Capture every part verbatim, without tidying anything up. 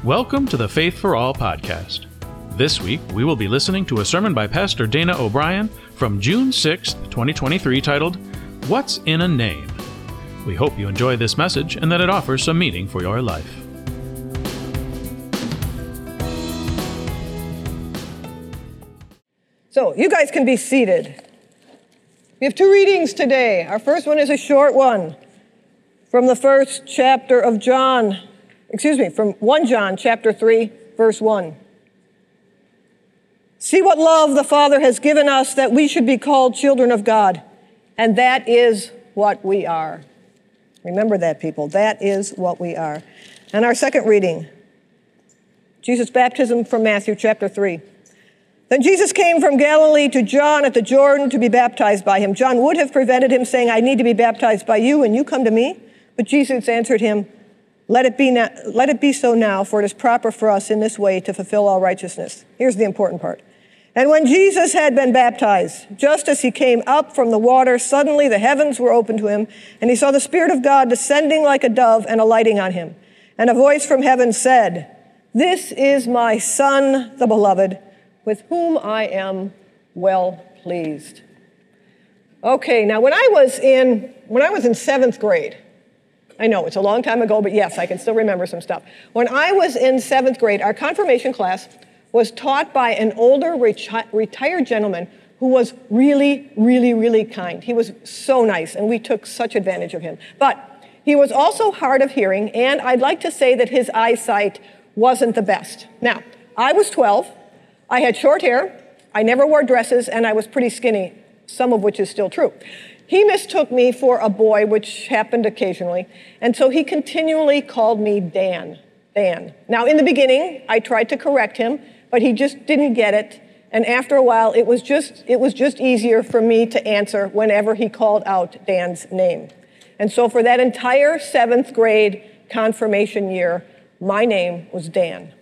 Welcome to the Faith for All podcast. This week, we will be listening to a sermon by Pastor Dana O'Brien from June sixth, twenty twenty-three, titled, What's in a Name? We hope you enjoy this message and that it offers some meaning for your life. So, you guys can be seated. We have two readings today. Our first one is a short one from the first chapter of John, excuse me, from First John chapter three, verse one. See what love the Father has given us that we should be called children of God, and that is what we are. Remember that, people. That is what we are. And our second reading, Jesus' baptism from Matthew chapter three. Then Jesus came from Galilee to John at the Jordan to be baptized by him. John would have prevented him, saying, I need to be baptized by you, and you come to me? But Jesus answered him, Let it be now, let it be so now, for it is proper for us in this way to fulfill all righteousness. Here's the important part. And when Jesus had been baptized, just as he came up from the water, suddenly the heavens were opened to him, and he saw the Spirit of God descending like a dove and alighting on him. And a voice from heaven said, This is my Son, the beloved, with whom I am well pleased. Okay, now when I was in when I was in seventh grade, I know it's a long time ago, but yes, I can still remember some stuff. When I was in seventh grade, our confirmation class was taught by an older reti- retired gentleman who was really, really, really kind. He was so nice, and we took such advantage of him. But he was also hard of hearing, and I'd like to say that his eyesight wasn't the best. Now, I was twelve. I had short hair. I never wore dresses, and I was pretty skinny, some of which is still true. He mistook me for a boy, which happened occasionally, and so he continually called me Dan, Dan. Now, in the beginning, I tried to correct him, but he just didn't get it, and after a while, it was just it was just easier for me to answer whenever he called out Dan's name. And so for that entire seventh grade confirmation year, my name was Dan.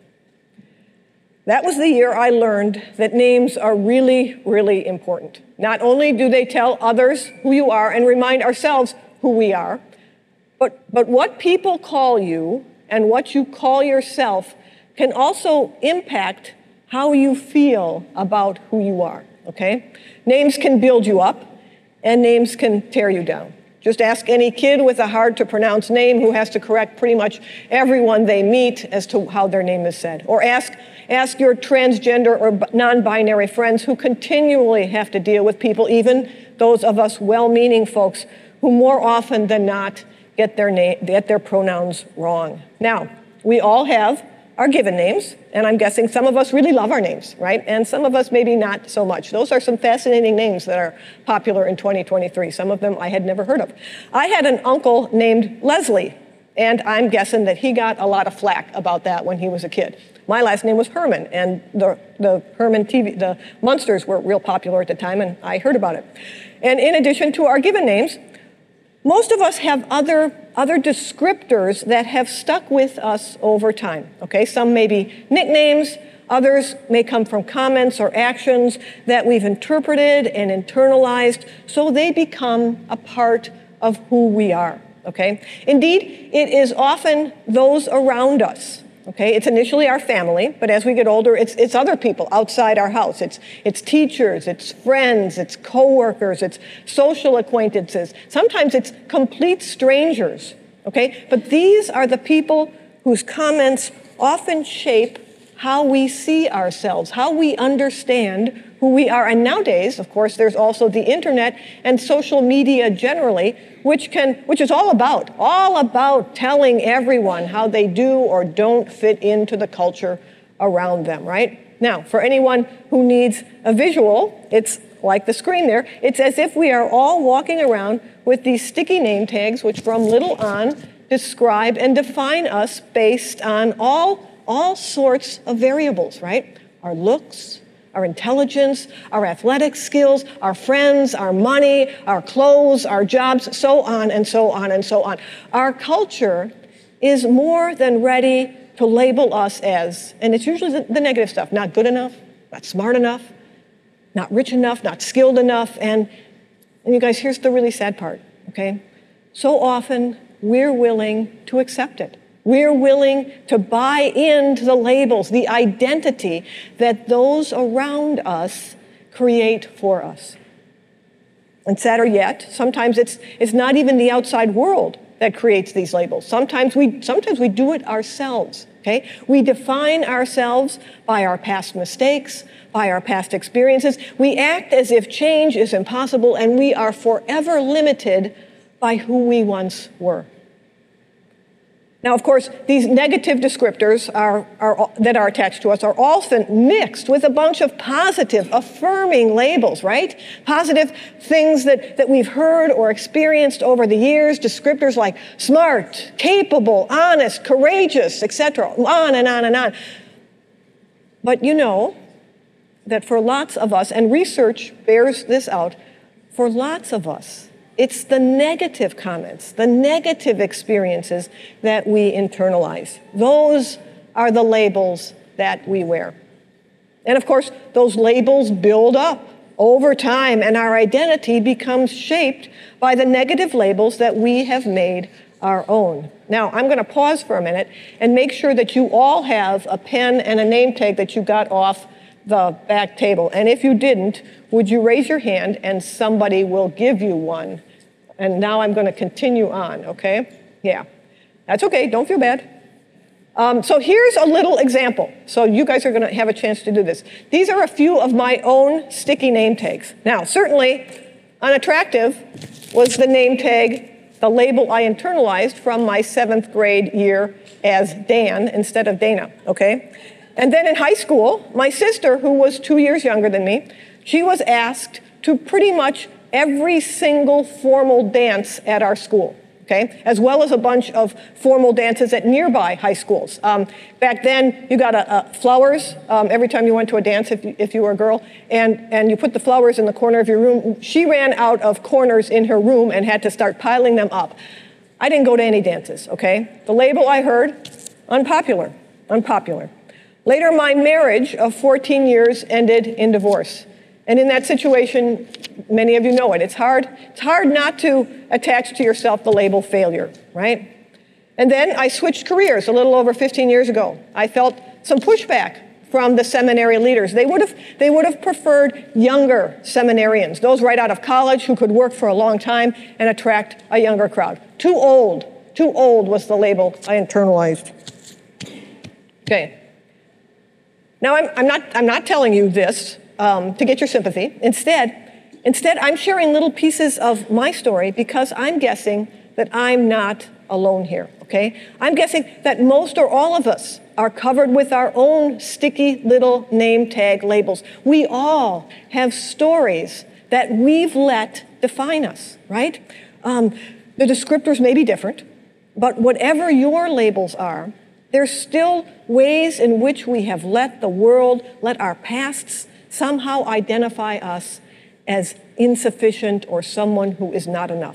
That was the year I learned that names are really, really important. Not only do they tell others who you are and remind ourselves who we are, but, but what people call you and what you call yourself can also impact how you feel about who you are, okay? Names can build you up, and names can tear you down. Just ask any kid with a hard-to-pronounce name who has to correct pretty much everyone they meet as to how their name is said. Or ask, ask your transgender or non-binary friends who continually have to deal with people, even those of us well-meaning folks, who more often than not get their, name, get their pronouns wrong. Now, we all have our given names, and I'm guessing some of us really love our names, right? And some of us maybe not so much. Those are some fascinating names that are popular in twenty twenty-three. Some of them I had never heard of. I had an uncle named Leslie, and I'm guessing that he got a lot of flack about that when he was a kid. My last name was Herman, and the, the Herman T V, the Munsters were real popular at the time, and I heard about it. And in addition to our given names, most of us have other, other descriptors that have stuck with us over time, okay? Some may be nicknames, others may come from comments or actions that we've interpreted and internalized, so they become a part of who we are, okay? Indeed, it is often those around us. Okay, it's initially our family, but as we get older, it's it's other people outside our house. It's it's teachers, it's friends, it's coworkers, it's social acquaintances. Sometimes it's complete strangers, okay? But these are the people whose comments often shape how we see ourselves, how we understand who we are. And nowadays, of course, there's also the internet and social media generally, which can, which is all about, all about telling everyone how they do or don't fit into the culture around them, right? Now, for anyone who needs a visual, it's like the screen there. It's as if we are all walking around with these sticky name tags, which from little on describe and define us based on all, all sorts of variables, right? Our looks, our intelligence, our athletic skills, our friends, our money, our clothes, our jobs, so on and so on and so on. Our culture is more than ready to label us as, and it's usually the, the negative stuff, not good enough, not smart enough, not rich enough, not skilled enough, and, and you guys, here's the really sad part, okay? So often, we're willing to accept it. We're willing to buy into the labels, the identity that those around us create for us. And sadder yet, sometimes it's, it's not even the outside world that creates these labels. Sometimes we, sometimes we do it ourselves, okay? We define ourselves by our past mistakes, by our past experiences. We act as if change is impossible, and we are forever limited by who we once were. Now, of course, these negative descriptors are, are, that are attached to us are often mixed with a bunch of positive, affirming labels, right? Positive things that, that we've heard or experienced over the years, descriptors like smart, capable, honest, courageous, et cetera, on and on and on. But you know that for lots of us, and research bears this out, for lots of us, it's the negative comments, the negative experiences that we internalize. Those are the labels that we wear. And of course, those labels build up over time, and our identity becomes shaped by the negative labels that we have made our own. Now, I'm going to pause for a minute and make sure that you all have a pen and a name tag that you got off the back table. And if you didn't, would you raise your hand and somebody will give you one? And now I'm going to continue on, okay? Yeah, that's okay. Don't feel bad. Um, so here's a little example. So you guys are going to have a chance to do this. These are a few of my own sticky name tags. Now, certainly unattractive was the name tag, the label I internalized from my seventh grade year as Dan instead of Dana, okay? And then in high school, my sister, who was two years younger than me, she was asked to pretty much every single formal dance at our school, okay, as well as a bunch of formal dances at nearby high schools. Um, back then, you got a, a flowers um, every time you went to a dance if you, if you were a girl, and, and you put the flowers in the corner of your room. She ran out of corners in her room and had to start piling them up. I didn't go to any dances, okay? The label I heard, unpopular, unpopular. Later, my marriage of fourteen years ended in divorce. And in that situation, many of you know it. It's hard, it's hard not to attach to yourself the label failure, right? And then I switched careers a little over fifteen years ago. I felt some pushback from the seminary leaders. They would have, they would have preferred younger seminarians, those right out of college who could work for a long time and attract a younger crowd. Too old, too old was the label I internalized. Okay. Now, I'm, I'm not, I'm not telling you this Um, to get your sympathy. Instead, instead, I'm sharing little pieces of my story because I'm guessing that I'm not alone here, okay? I'm guessing that most or all of us are covered with our own sticky little name tag labels. We all have stories that we've let define us, right? Um, the descriptors may be different, but whatever your labels are, there's still ways in which we have let the world, let our pasts somehow identify us as insufficient or someone who is not enough.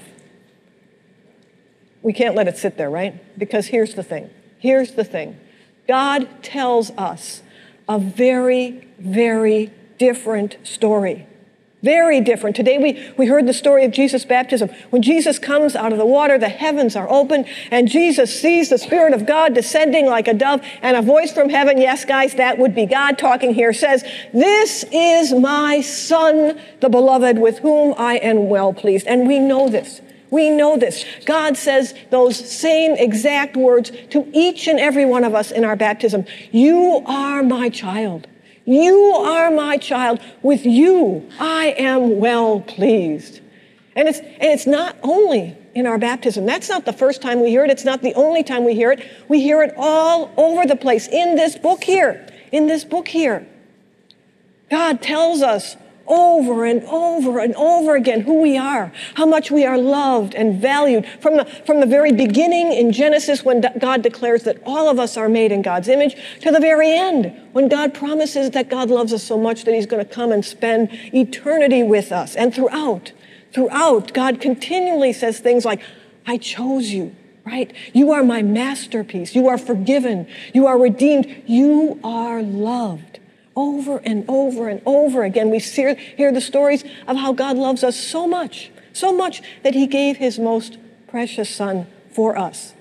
We can't let it sit there, right? Because here's the thing. Here's the thing. God tells us a very, very different story. Very different. Today we, we heard the story of Jesus' baptism. When Jesus comes out of the water, the heavens are open, and Jesus sees the Spirit of God descending like a dove, and a voice from heaven, yes, guys, that would be God talking here, says, "This is my Son, the beloved, with whom I am well pleased." And we know this. We know this. God says those same exact words to each and every one of us in our baptism. You are my child. You are my child. With you, I am well pleased. And it's, and it's not only in our baptism. That's not the first time we hear it. It's not the only time we hear it. We hear it all over the place in this book here. In this book here. God tells us over and over and over again who we are, how much we are loved and valued. From the, from the very beginning in Genesis, when God declares that all of us are made in God's image, to the very end, when God promises that God loves us so much that he's going to come and spend eternity with us. And throughout, throughout, God continually says things like, I chose you, right? You are my masterpiece. You are forgiven. You are redeemed. You are loved. Over and over and over again, we hear the stories of how God loves us so much, so much that he gave his most precious Son for us.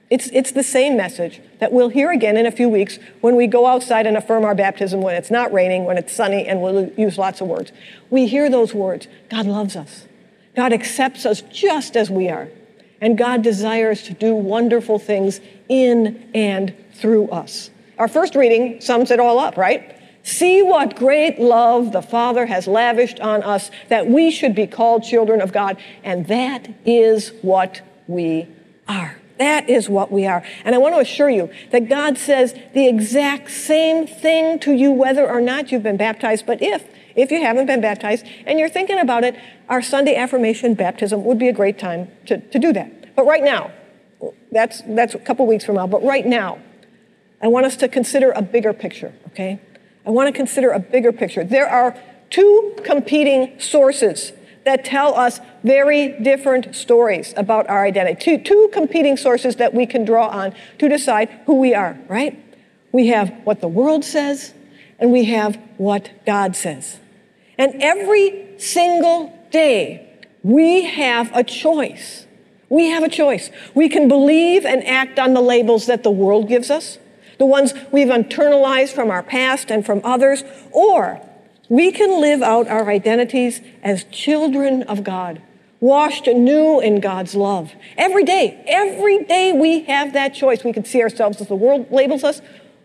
It's, it's the same message that we'll hear again in a few weeks when we go outside and affirm our baptism when it's not raining, when it's sunny, and we'll use lots of words. We hear those words. God loves us. God accepts us just as we are. And God desires to do wonderful things in and through us. Our first reading sums it all up, right? See what great love the Father has lavished on us, that we should be called children of God. And that is what we are. That is what we are. And I want to assure you that God says the exact same thing to you whether or not you've been baptized. But if, if you haven't been baptized and you're thinking about it, our Sunday affirmation baptism would be a great time to, to do that. But right now, that's, that's a couple weeks from now, but right now, I want us to consider a bigger picture, okay? I want to consider a bigger picture. There are two competing sources that tell us very different stories about our identity. Two, two competing sources that we can draw on to decide who we are, right? We have what the world says, and we have what God says. And every single day, we have a choice. We have a choice. We can believe and act on the labels that the world gives us, the ones we've internalized from our past and from others, or we can live out our identities as children of God, washed anew in God's love. Every day, every day we have that choice. We can see ourselves as the world labels us,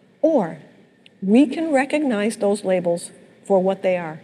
or we can recognize those labels for what they are.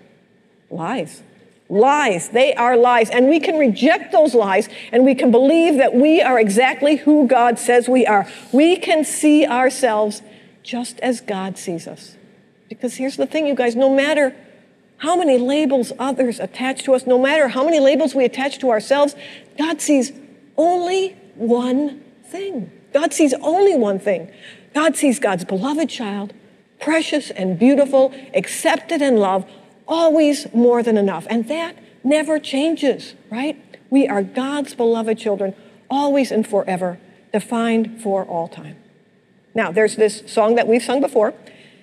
Lies. Lies. They are lies. And we can reject those lies, and we can believe that we are exactly who God says we are. We can see ourselves just as God sees us. Because here's the thing, you guys, no matter how many labels others attach to us, no matter how many labels we attach to ourselves, God sees only one thing. God sees only one thing. God sees God's beloved child, precious and beautiful, accepted and loved, always more than enough. And that never changes, right? We are God's beloved children, always and forever, defined for all time. Now, there's this song that we've sung before,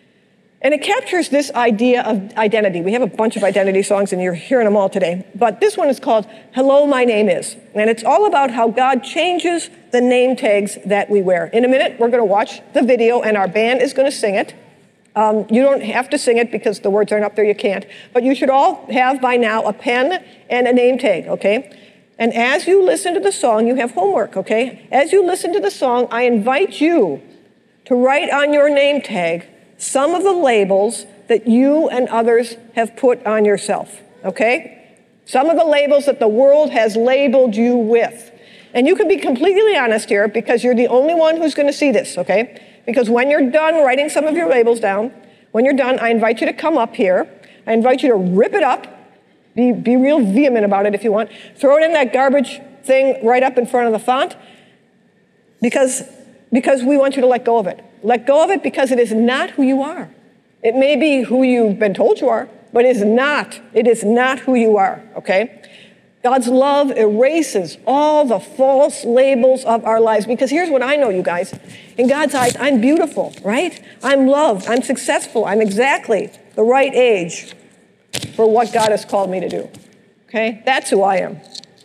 and it captures this idea of identity. We have a bunch of identity songs, and you're hearing them all today. But this one is called Hello, My Name Is. And it's all about how God changes the name tags that we wear. In a minute, we're going to watch the video, and our band is going to sing it. Um, you don't have to sing it because the words aren't up there. You can't. But you should all have by now a pen and a name tag, okay? And as you listen to the song, you have homework, okay? As you listen to the song, I invite you to write on your name tag some of the labels that you and others have put on yourself, okay? Some of the labels that the world has labeled you with. And you can be completely honest here because you're the only one who's going to see this, okay? Because when you're done writing some of your labels down, when you're done, I invite you to come up here. I invite you to rip it up. Be, be real vehement about it if you want. Throw it in that garbage thing right up in front of the font because, because we want you to let go of it. Let go of it because it is not who you are. It may be who you've been told you are, but it is not. It is not who you are, okay? God's love erases all the false labels of our lives because here's what I know, you guys. In God's eyes, I'm beautiful, right? I'm loved. I'm successful. I'm exactly the right age for what God has called me to do, okay? That's who I am.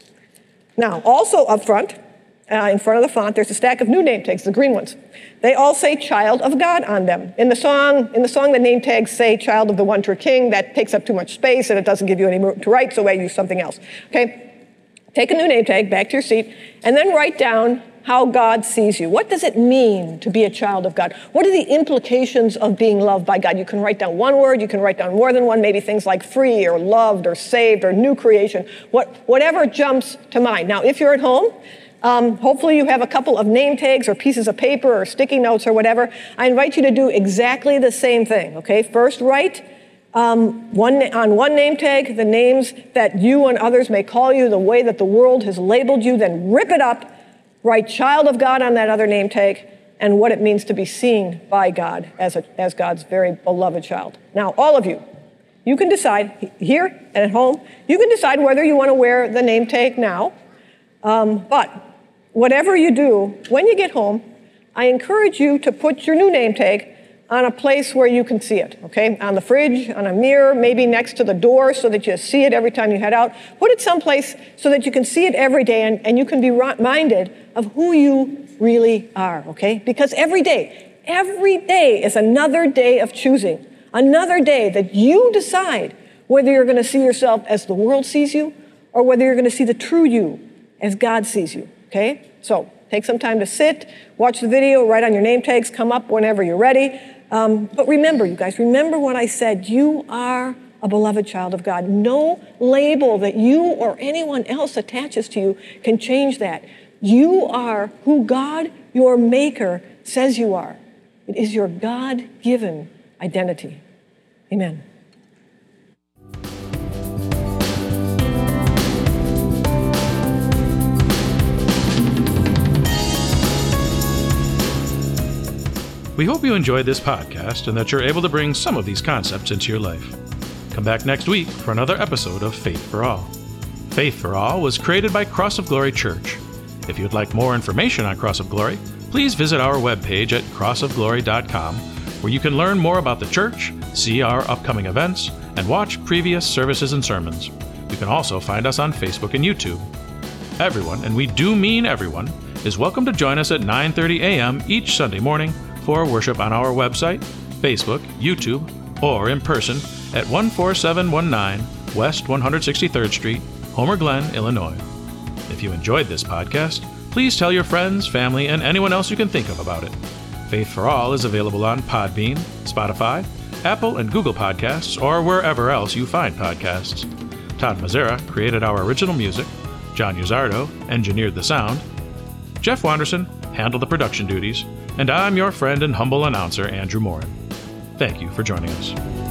Now, also up front, Uh, in front of the font, there's a stack of new name tags, the green ones. They all say Child of God on them. In the song, in the song, the name tags say Child of the One True King. That takes up too much space and it doesn't give you any room to write, so I use something else. Okay? Take a new name tag back to your seat and then write down how God sees you. What does it mean to be a child of God? What are the implications of being loved by God? You can write down one word, you can write down more than one, maybe things like free or loved or saved or new creation, what, whatever jumps to mind. Now, if you're at home, Um, hopefully you have a couple of name tags or pieces of paper or sticky notes or whatever. I invite you to do exactly the same thing, okay? First, write um, one, on one name tag the names that you and others may call you, the way that the world has labeled you. Then rip it up, write Child of God on that other name tag, and what it means to be seen by God as, a, as God's very beloved child. Now, all of you, you can decide here and at home, you can decide whether you want to wear the name tag now, um, but whatever you do, when you get home, I encourage you to put your new name tag on a place where you can see it, okay? On the fridge, on a mirror, maybe next to the door so that you see it every time you head out. Put it someplace so that you can see it every day and, and you can be reminded of who you really are, okay? Because every day, every day is another day of choosing, another day that you decide whether you're going to see yourself as the world sees you or whether you're going to see the true you as God sees you, okay? So take some time to sit, watch the video, write on your name tags, come up whenever you're ready. Um, but remember, you guys, remember what I said. You are a beloved child of God. No label that you or anyone else attaches to you can change that. You are who God, your maker, says you are. It is your God-given identity. Amen. We hope you enjoyed this podcast and that you're able to bring some of these concepts into your life. Come back next week for another episode of Faith for All. Faith for All was created by Cross of Glory Church. If you'd like more information on Cross of Glory, please visit our webpage at cross of glory dot com, where you can learn more about the church, see our upcoming events, and watch previous services and sermons. You can also find us on Facebook and YouTube. Everyone, and we do mean everyone, is welcome to join us at nine thirty a.m. each Sunday morning for worship on our website, Facebook, YouTube, or in person at one four seven one nine West one hundred sixty-third Street, Homer Glen, Illinois. If you enjoyed this podcast, please tell your friends, family, and anyone else you can think of about it. Faith for All is available on Podbean, Spotify, Apple and Google Podcasts, or wherever else you find podcasts. Todd Mazzara created our original music. John Uzzardo engineered the sound. Jeff Wanderson handled the production duties. And I'm your friend and humble announcer, Andrew Morin. Thank you for joining us.